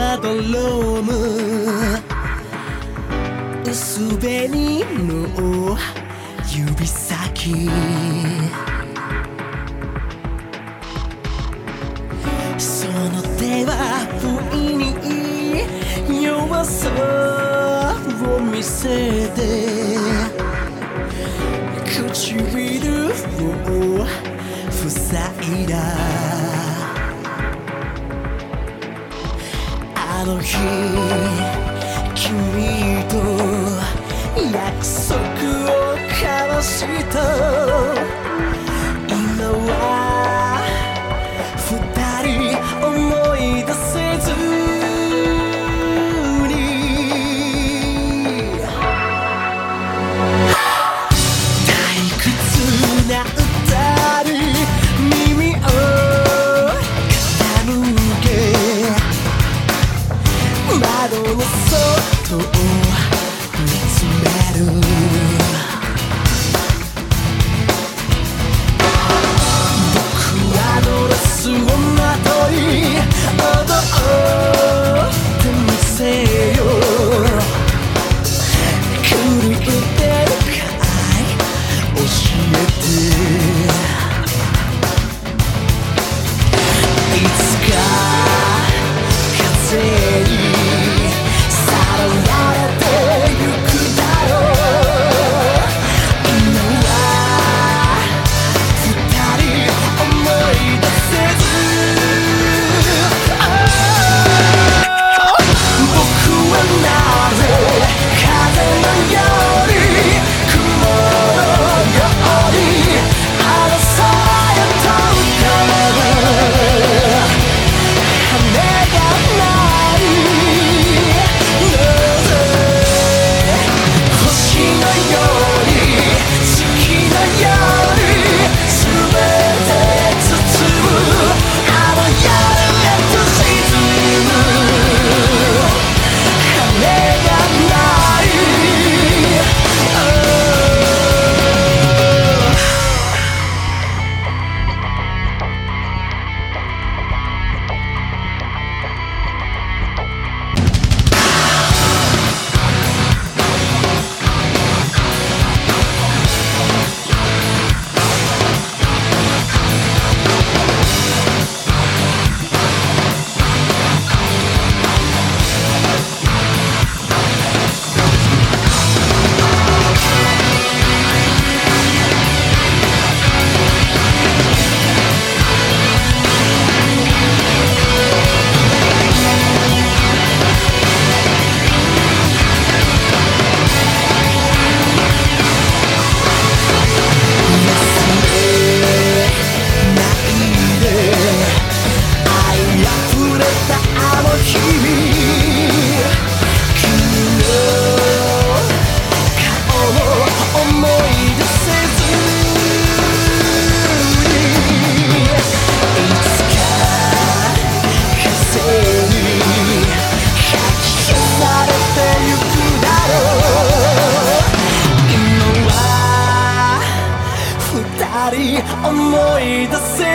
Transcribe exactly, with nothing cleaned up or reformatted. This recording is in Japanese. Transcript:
まどろむ薄紅の指先その手は不意に弱さを見せて唇を塞いだあの日君と約束を交わした今は二人思い出せずに退屈な歌に耳を傾け窓の外を見つめる僕はドレスをまとい踊ってみせよ狂ってるかい教えていつか風にさらわれてゆくだろう今は二人思い出せず僕はなぜ風のように雲のようにあのさへと浮かぶ羽がない星のように月のように全て包むあの夜へと沈む羽がない、oh思い出せ